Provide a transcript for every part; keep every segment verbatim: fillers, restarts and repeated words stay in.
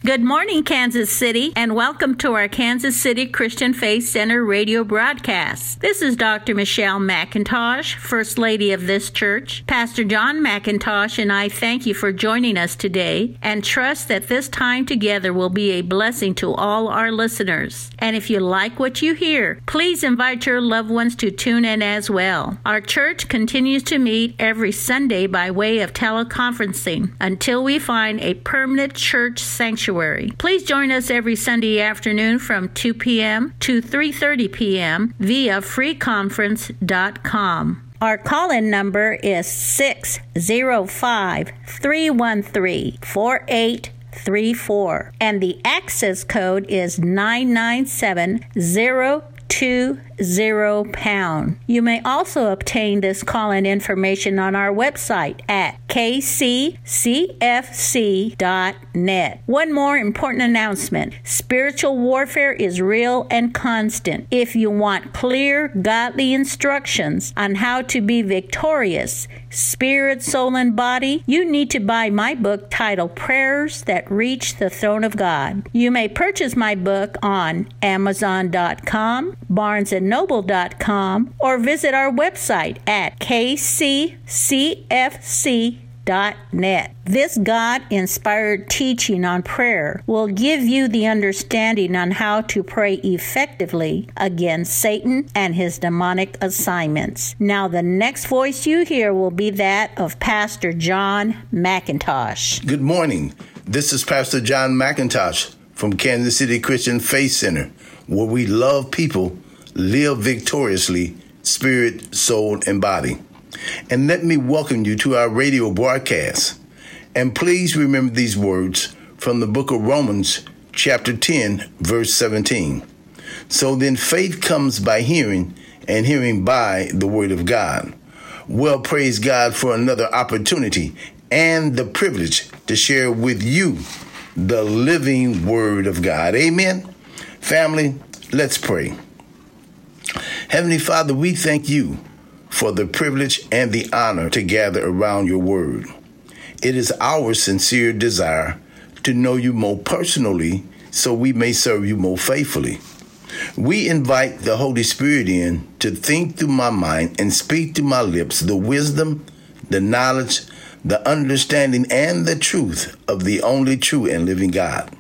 Good morning, Kansas City, and welcome to our Kansas City Christian Faith Center radio broadcast. This is Doctor Michelle McIntosh, First Lady of this church. Pastor John McIntosh and I thank you for joining us today and trust that this time together will be a blessing to all our listeners. And if you like what you hear, please invite your loved ones to tune in as well. Our church continues to meet every Sunday by way of teleconferencing until we find a permanent church sanctuary. Please join us every Sunday afternoon from two p.m. to three thirty p.m. via free conference dot com. Our call-in number is six zero five, three one three, four eight three four, and the access code is nine nine seven zero two zero pound. You may also obtain this call-in information on our website at k c c f c dot net. One more important announcement. Spiritual warfare is real and constant. If you want clear, godly instructions on how to be victorious, spirit, soul, and body, you need to buy my book titled Prayers That Reach the Throne of God. You may purchase my book on amazon dot com, barnes and noble dot com, or visit our website at k c c f c dot net. This God-inspired teaching on prayer will give you the understanding on how to pray effectively against Satan and his demonic assignments. Now, the next voice you hear will be that of Pastor John McIntosh. Good morning. This is Pastor John McIntosh from Kansas City Christian Faith Center, where we love people, live victoriously, spirit, soul, and body. And let me welcome you to our radio broadcast. And please remember these words from the book of Romans, chapter ten, verse seventeen. So then faith comes by hearing, and hearing by the word of God. Well, praise God for another opportunity and the privilege to share with you the living word of God. Amen. Family, let's pray. Heavenly Father, we thank you for the privilege and the honor to gather around your word. It is our sincere desire to know you more personally so we may serve you more faithfully. We invite the Holy Spirit in to think through my mind and speak through my lips the wisdom, the knowledge, the understanding, and the truth of the only true and living God.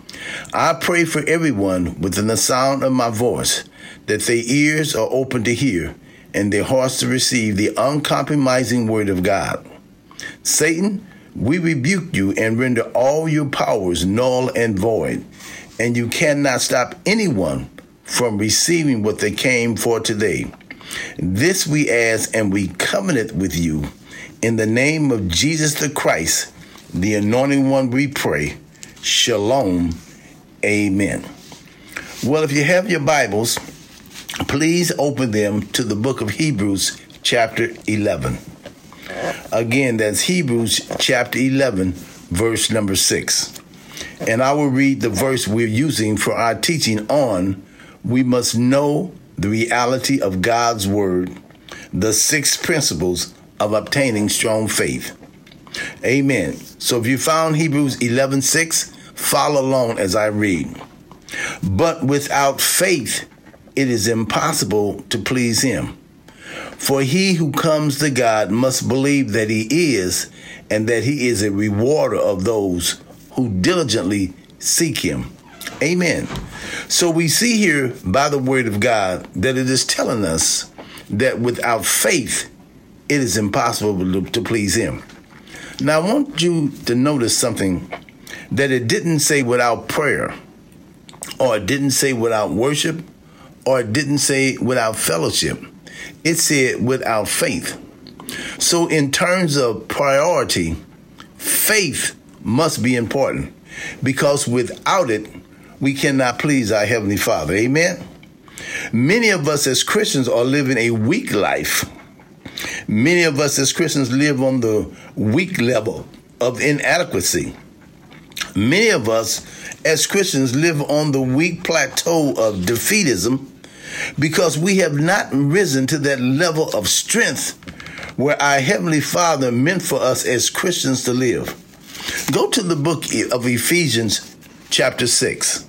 I pray for everyone within the sound of my voice that their ears are open to hear and their hearts to receive the uncompromising word of God. Satan, we rebuke you and render all your powers null and void, and you cannot stop anyone from receiving what they came for today. This we ask and we covenant with you. In the name of Jesus the Christ, the anointing one, we pray. Shalom. Amen. Well, if you have your Bibles, please open them to the book of Hebrews, chapter eleven. Again, that's Hebrews, chapter eleven, verse number six. And I will read the verse we're using for our teaching on we must know the reality of God's word, the six principles of obtaining strong faith. Amen. So if you found Hebrews eleven six, follow along as I read. But without faith, it is impossible to please him. For he who comes to God must believe that he is, and that he is a rewarder of those who diligently seek him. Amen. So we see here by the word of God that it is telling us that without faith, it is impossible to, to please him. Now, I want you to notice something, that it didn't say without prayer, or it didn't say without worship, or it didn't say without fellowship. It said without faith. So in terms of priority, faith must be important, because without it, we cannot please our Heavenly Father. Amen. Many of us as Christians are living a weak life. Many of us as Christians live on the weak level of inadequacy. Many of us as Christians live on the weak plateau of defeatism, because we have not risen to that level of strength where our Heavenly Father meant for us as Christians to live. Go to the book of Ephesians, chapter six.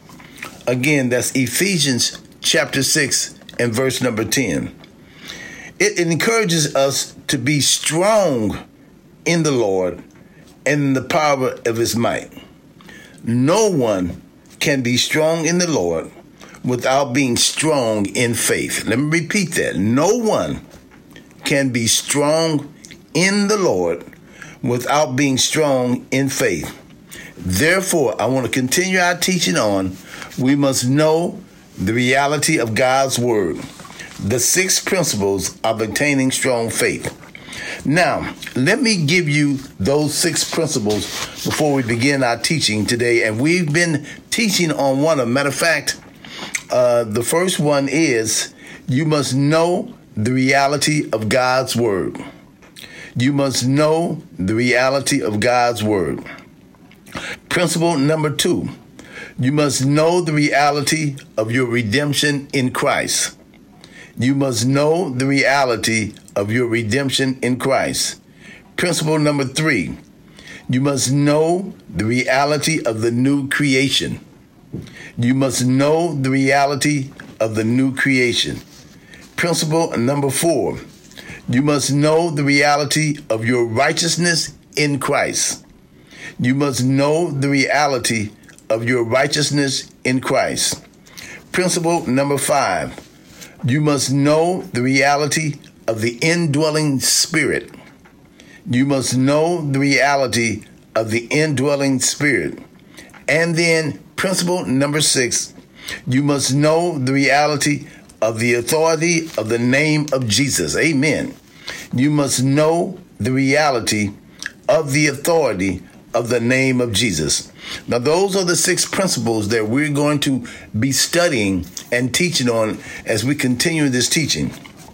Again, that's Ephesians chapter six and verse number ten. It, it encourages us to be strong in the Lord and in the power of his might. No one can be strong in the Lord without being strong in faith. Let me repeat that. No one can be strong in the Lord without being strong in faith. Therefore, I want to continue our teaching on. We must know the reality of God's word, the six principles of attaining strong faith. Now, let me give you those six principles before we begin our teaching today. And we've been teaching on one of them. Matter of fact, uh, the first one is you must know the reality of God's word. You must know the reality of God's word. Principle number two, you must know the reality of your redemption in Christ. You must know the reality of your redemption in Christ. Principle number three, you must know the reality of the new creation. You must know the reality of the new creation. Principle number four, you must know the reality of your righteousness in Christ. You must know the reality of your righteousness in Christ. Principle number five, you must know the reality of the indwelling spirit. You must know the reality of the indwelling spirit. And then principle number six, you must know the reality of the authority of the name of Jesus. Amen. You must know the reality of the authority of the name of Jesus. Now, those are the six principles that we're going to be studying and teaching on as we continue this teaching.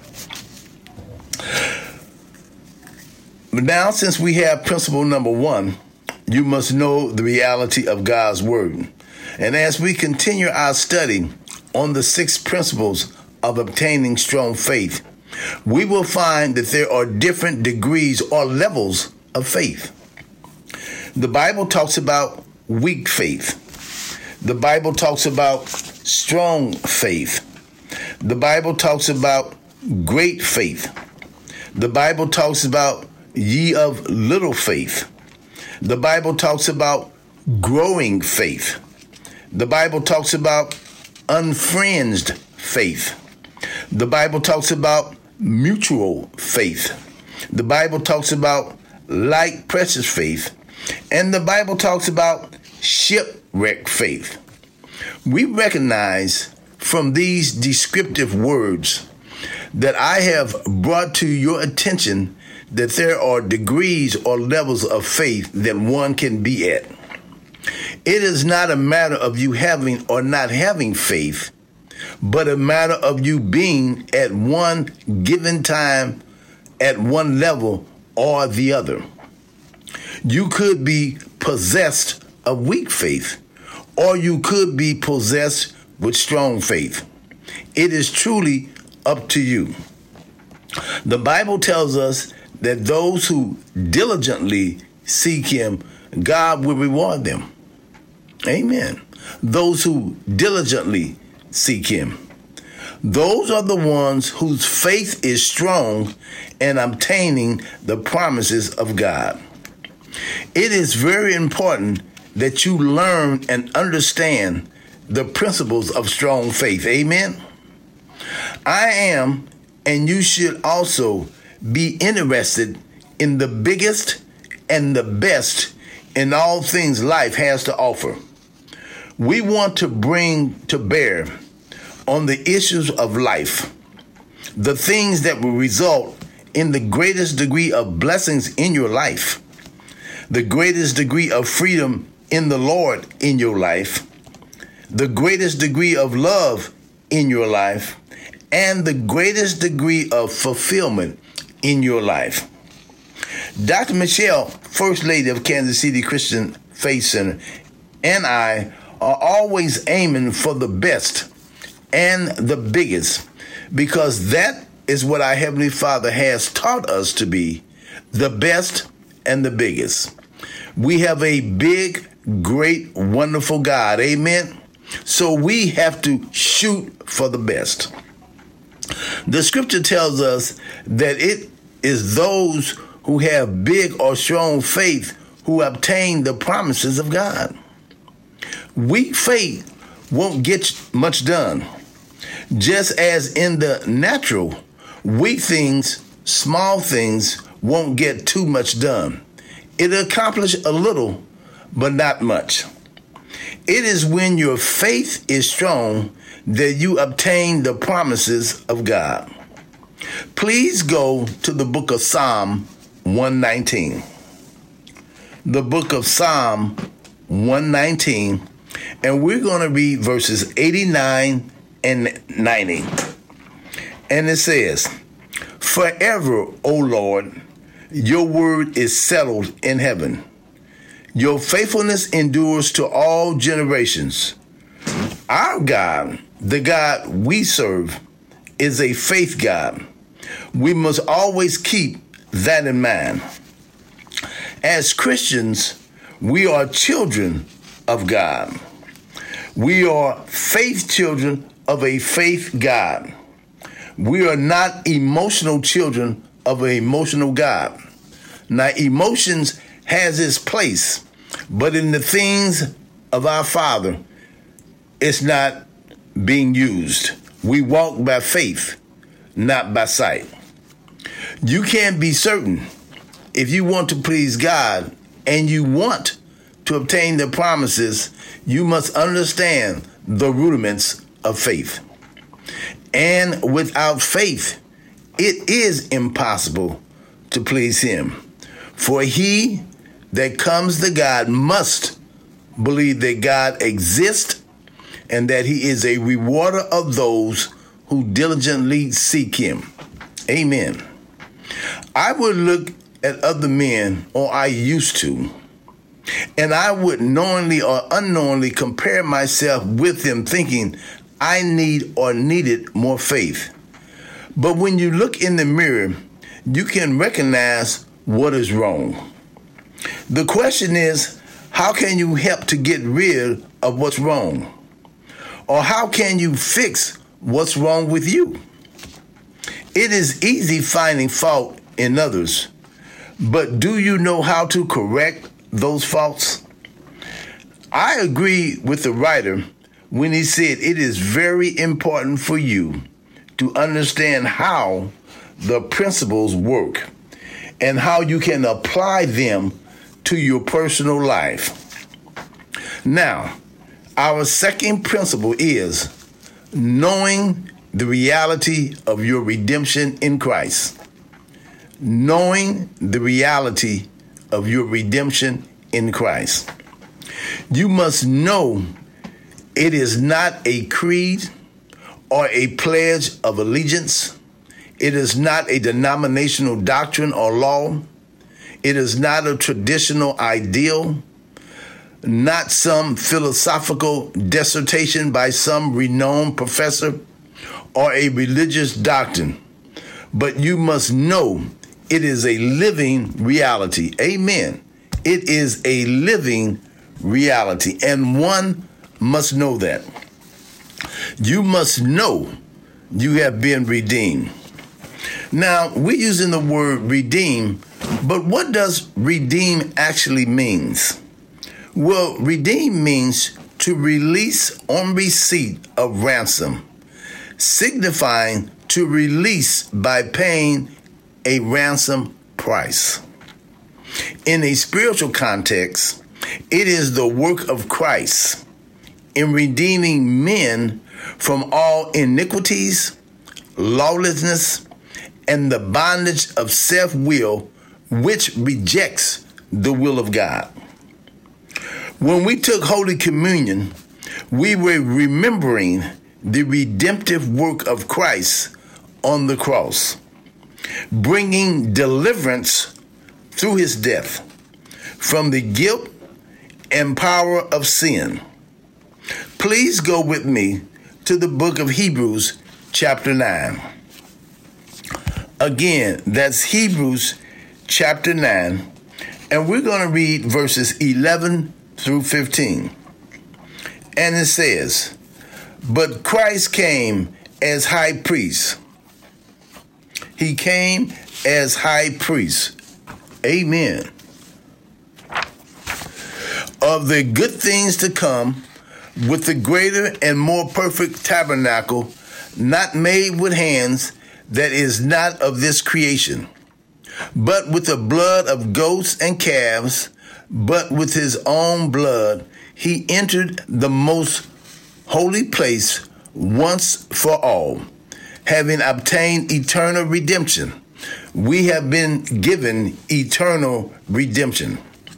But now, since we have principle number one, you must know the reality of God's word. And as we continue our study on the six principles of obtaining strong faith, we will find that there are different degrees or levels of faith. The Bible talks about weak faith. The Bible talks about strong faith. The Bible talks about great faith. The Bible talks about ye of little faith. The Bible talks about growing faith. The Bible talks about unfringed faith. The Bible talks about mutual faith. The Bible talks about like precious faith. And the Bible talks about shipwreck faith. We recognize from these descriptive words that I have brought to your attention that there are degrees or levels of faith that one can be at. It is not a matter of you having or not having faith, but a matter of you being at one given time at one level or the other. You could be possessed of weak faith, or you could be possessed with strong faith. It is truly up to you. The Bible tells us that those who diligently seek him, God will reward them. Amen. Those who diligently seek him. Those are the ones whose faith is strong in obtaining the promises of God. It is very important that you learn and understand the principles of strong faith. Amen. I am, and you should also be interested in the biggest and the best in all things life has to offer. We want to bring to bear on the issues of life, the things that will result in the greatest degree of blessings in your life, the greatest degree of freedom in the Lord in your life, the greatest degree of love in your life, and the greatest degree of fulfillment in your life. Doctor Michelle, First Lady of Kansas City Christian Faith Center, and I are always aiming for the best and the biggest, because that is what our Heavenly Father has taught us to be, the best and the biggest. We have a big great, wonderful God. Amen. So we have to shoot for the best. The scripture tells us that it is those who have big or strong faith who obtain the promises of God. Weak faith won't get much done. Just as in the natural, weak things, small things won't get too much done. It'll accomplish a little, but not much. It is when your faith is strong that you obtain the promises of God. Please go to the book of Psalm one nineteen. The book of Psalm one nineteen, and we're going to read verses eighty-nine and ninety. And it says, "Forever, O Lord, your word is settled in heaven. Your faithfulness endures to all generations." Our God, the God we serve, is a faith God. We must always keep that in mind. As Christians, we are children of God. We are faith children of a faith God. We are not emotional children of an emotional God. Now, emotions has its place, but in the things of our Father, it's not being used. We walk by faith, not by sight. You can't be certain. If you want to please God and you want to obtain the promises, you must understand the rudiments of faith. And without faith, it is impossible to please him. For he that comes to God must believe that God exists and that he is a rewarder of those who diligently seek him. Amen. I would look at other men, or I used to, and I would knowingly or unknowingly compare myself with them, thinking I need or needed more faith. But when you look in the mirror, you can recognize what is wrong. The question is, how can you help to get rid of what's wrong? Or how can you fix what's wrong with you? It is easy finding fault in others, but do you know how to correct those faults? I agree with the writer when he said it is very important for you to understand how the principles work and how you can apply them to your personal life. Now, our second principle is knowing the reality of your redemption in Christ. Knowing the reality of your redemption in Christ. You must know it is not a creed or a pledge of allegiance. It is not a denominational doctrine or law. It is not a traditional ideal, not some philosophical dissertation by some renowned professor or a religious doctrine. But you must know it is a living reality. Amen. It is a living reality, and one must know that. You must know you have been redeemed. Now, we're using the word redeem, but what does redeem actually means? Well, redeem means to release on receipt of ransom, signifying to release by paying a ransom price. In a spiritual context, it is the work of Christ in redeeming men from all iniquities, lawlessness, and the bondage of self-will, which rejects the will of God. When we took Holy Communion, we were remembering the redemptive work of Christ on the cross, bringing deliverance through his death from the guilt and power of sin. Please go with me to the book of Hebrews chapter nine. Again, that's Hebrews chapter nine, and we're going to read verses eleven through fifteen. And it says, but Christ came as high priest. He came as high priest. Amen. Of the good things to come, with the greater and more perfect tabernacle, not made with hands, that is not of this creation, but with the blood of goats and calves, but with his own blood, he entered the most holy place once for all, having obtained eternal redemption. We have been given eternal redemption.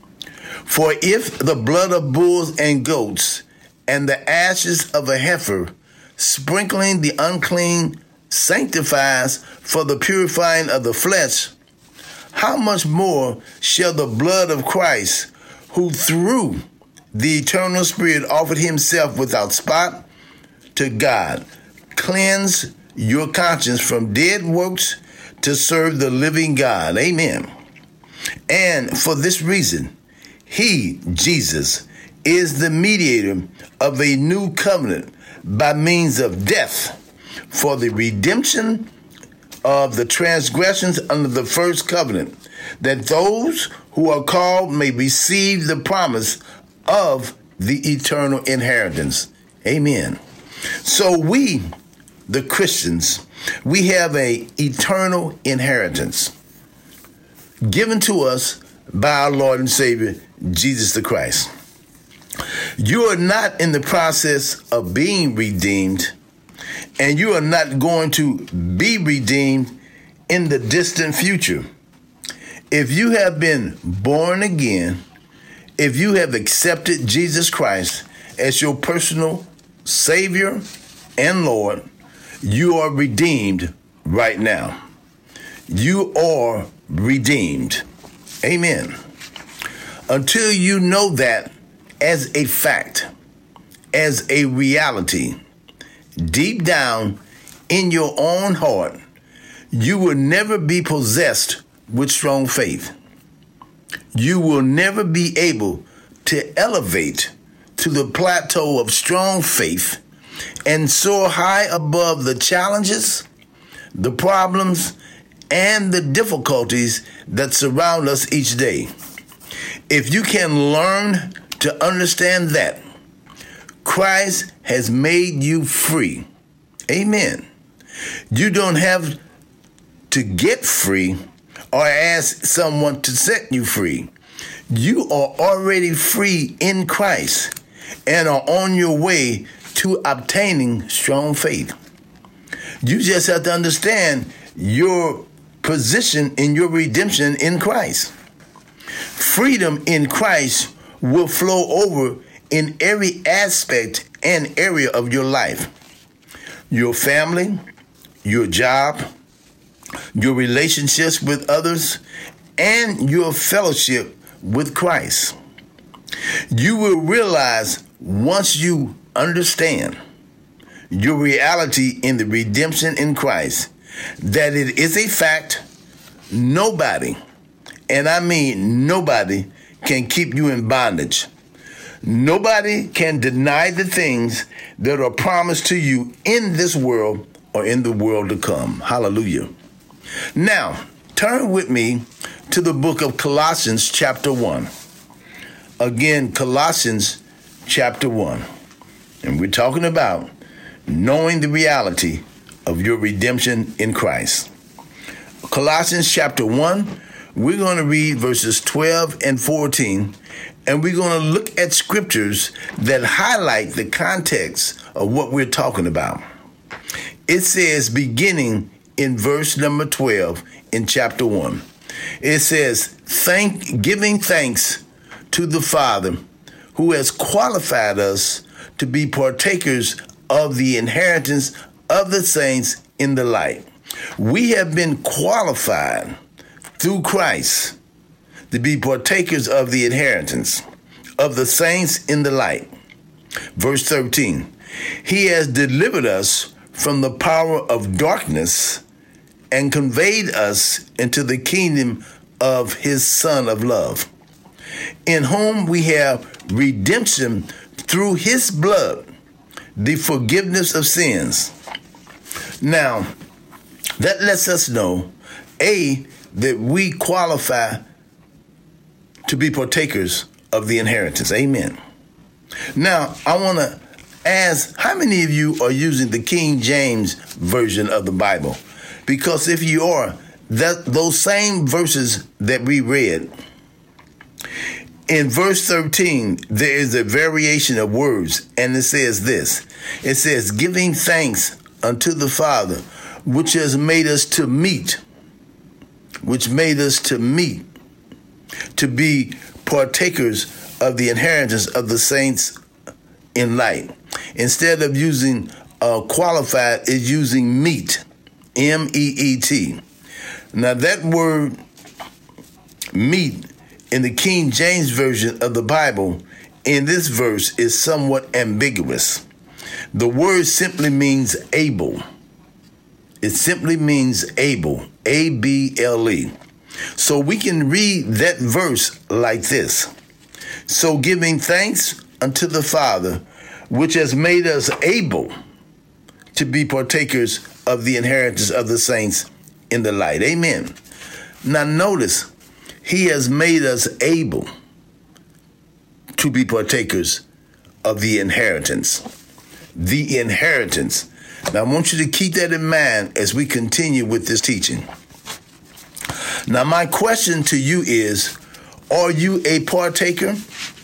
For if the blood of bulls and goats and the ashes of a heifer, sprinkling the unclean, sanctifies for the purifying of the flesh, how much more shall the blood of Christ, who through the eternal Spirit offered himself without spot to God, cleanse your conscience from dead works to serve the living God. Amen. And for this reason, he, Jesus, is the mediator of a new covenant by means of death for the redemption of the transgressions under the first covenant, that those who are called may receive the promise of the eternal inheritance. Amen. So we, the Christians, we have an eternal inheritance given to us by our Lord and Savior, Jesus the Christ. You are not in the process of being redeemed, and you are not going to be redeemed in the distant future. If you have been born again, if you have accepted Jesus Christ as your personal Savior and Lord, you are redeemed right now. You are redeemed. Amen. Until you know that as a fact, as a reality, deep down in your own heart, you will never be possessed with strong faith. You will never be able to elevate to the plateau of strong faith and soar high above the challenges, the problems, and the difficulties that surround us each day. If you can learn to understand that Christ has made you free, amen, you don't have to get free or ask someone to set you free. You are already free in Christ and are on your way to obtaining strong faith. You just have to understand your position in your redemption in Christ. Freedom in Christ will flow over in every aspect and area of your life. Your family, your job, your relationships with others, and your fellowship with Christ. You will realize once you understand your reality in the redemption in Christ, that it is a fact. Nobody, and I mean nobody, can keep you in bondage. Nobody can deny the things that are promised to you in this world or in the world to come. Hallelujah. Now, turn with me to the book of Colossians chapter one. Again, Colossians chapter one. And we're talking about knowing the reality of your redemption in Christ. Colossians chapter one, we're going to read verses twelve and fourteen, and we're going to look at scriptures that highlight the context of what we're talking about. It says, beginning in verse number twelve in chapter one, it says, "Thank, giving thanks to the Father who has qualified us to be partakers of the inheritance of the saints in the light." We have been qualified through Christ to be partakers of the inheritance of the saints in the light. Verse thirteen, "He has delivered us from the power of darkness and conveyed us into the kingdom of his Son of love, in whom we have redemption through his blood, the forgiveness of sins. Now, that lets us know, A, that we qualify to be partakers of the inheritance. Amen. Now, I want to ask, how many of you are using the King James Version of the Bible? Because if you are, that those same verses that we read, in verse thirteen, there is a variation of words, and it says this. It says, giving thanks unto the Father, which has made us to meet, which made us to meet, to be partakers of the inheritance of the saints in light. Instead of using uh, qualified, is using meet, M E E T. Now that word meet in the King James Version of the Bible in this verse is somewhat ambiguous. The word simply means able. It simply means able, A B L E. So we can read that verse like this. So giving thanks unto the Father, which has made us able to be partakers of the inheritance of the saints in the light. Amen. Now notice, he has made us able to be partakers of the inheritance. The inheritance. Now I want you to keep that in mind as we continue with this teaching. Now my question to you is, are you a partaker?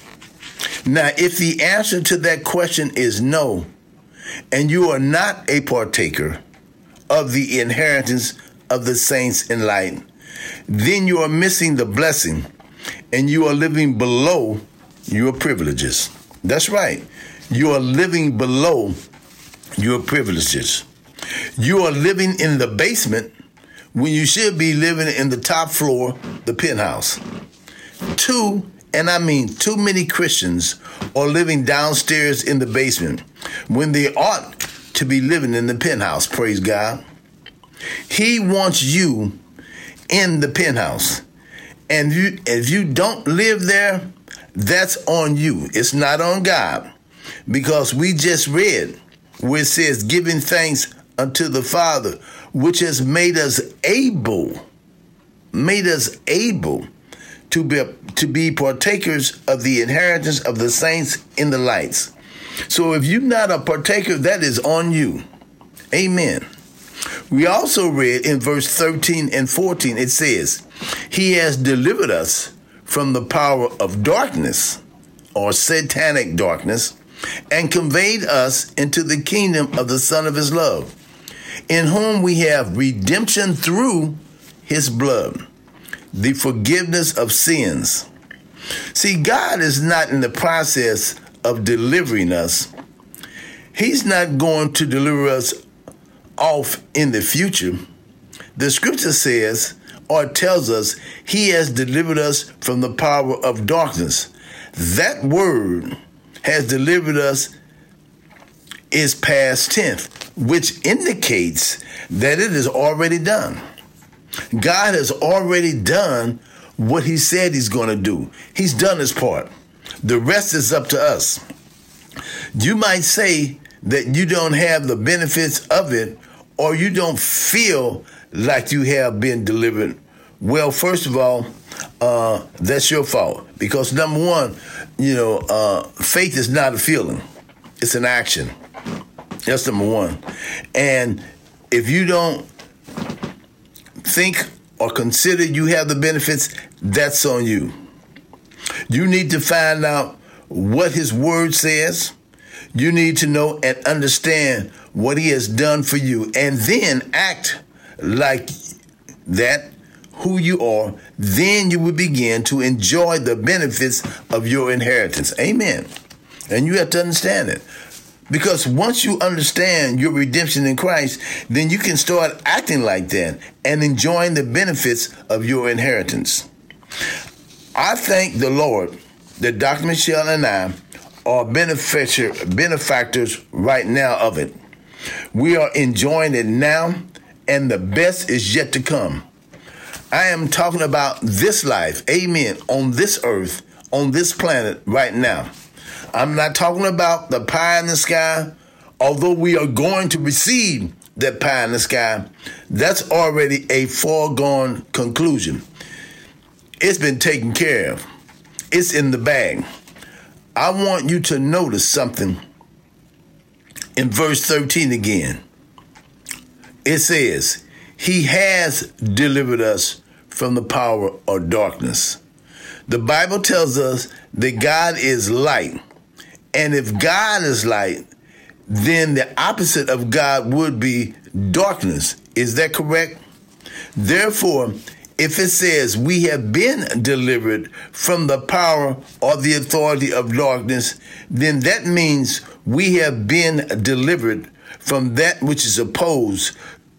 Now if the answer to that question is no, and you are not a partaker of the inheritance of the saints in light, then you are missing the blessing and you are living below your privileges. That's right. You are living below your privileges. You are living in the basement when you should be living in the top floor, the penthouse. Two, and I mean too many Christians are living downstairs in the basement when they ought to be living in the penthouse, praise God. He wants you in the penthouse. And you, if you don't live there, that's on you. It's not on God. Because we just read where it says, giving thanks unto the Father, which has made us able, made us able to be, to be partakers of the inheritance of the saints in the lights. So if you're not a partaker, that is on you. Amen. We also read in verse thirteen and fourteen, it says, he has delivered us from the power of darkness, or satanic darkness, and conveyed us into the kingdom of the Son of his love, in whom we have redemption through his blood, the forgiveness of sins. See, God is not in the process of delivering us. He's not going to deliver us off in the future. The scripture says, or tells us, he has delivered us from the power of darkness. That word has delivered us is past tense, which indicates that it is already done. God has already done what he said he's going to do. He's done his part. The rest is up to us. You might say that you don't have the benefits of it, or you don't feel like you have been delivered. Well, first of all, uh, that's your fault. Because number one, you know, uh, faith is not a feeling. It's an action. That's number one. And if you don't think or consider you have the benefits, that's on you. You need to find out what his word says. You need to know and understand what he has done for you, and then act like that, who you are. Then you will begin to enjoy the benefits of your inheritance. Amen. And you have to understand it. Because once you understand your redemption in Christ, then you can start acting like that and enjoying the benefits of your inheritance. I thank the Lord that Doctor Michelle and I are benefactor, benefactors right now of it. We are enjoying it now, and the best is yet to come. I am talking about this life, amen, on this earth, on this planet right now. I'm not talking about the pie in the sky, although we are going to receive that pie in the sky. That's already a foregone conclusion. It's been taken care of. It's in the bag. I want you to notice something in verse thirteen again. It says, He has delivered us from the power of darkness. The Bible tells us that God is light. And if God is light, then the opposite of God would be darkness. Is that correct? Therefore, if it says we have been delivered from the power or the authority of darkness, then that means we have been delivered from that which is opposed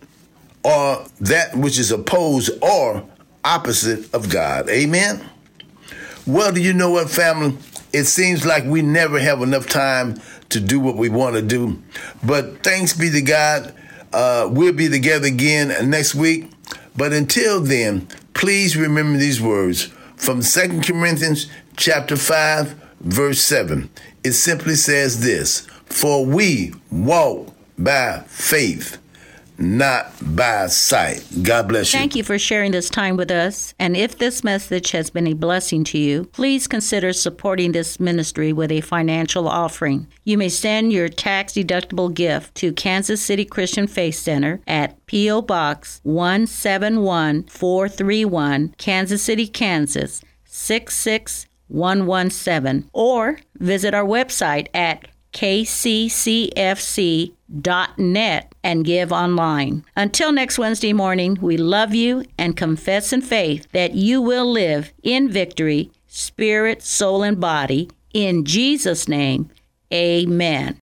or that which is opposed or opposite of God. Amen? Well, do you know what, family? It seems like we never have enough time to do what we want to do. But thanks be to God, uh, we'll be together again next week. But until then, please remember these words from Second Corinthians chapter five, verse seven. It simply says this, for we walk by faith, not by sight. God bless you. Thank you for sharing this time with us. And if this message has been a blessing to you, please consider supporting this ministry with a financial offering. You may send your tax-deductible gift to Kansas City Christian Faith Center at P O. Box one seven one four three one, Kansas City, Kansas six six one one seven, or visit our website at k c c f c dot net and give online. Until next Wednesday morning, we love you and confess in faith that you will live in victory, spirit, soul, and body. In Jesus' name, amen.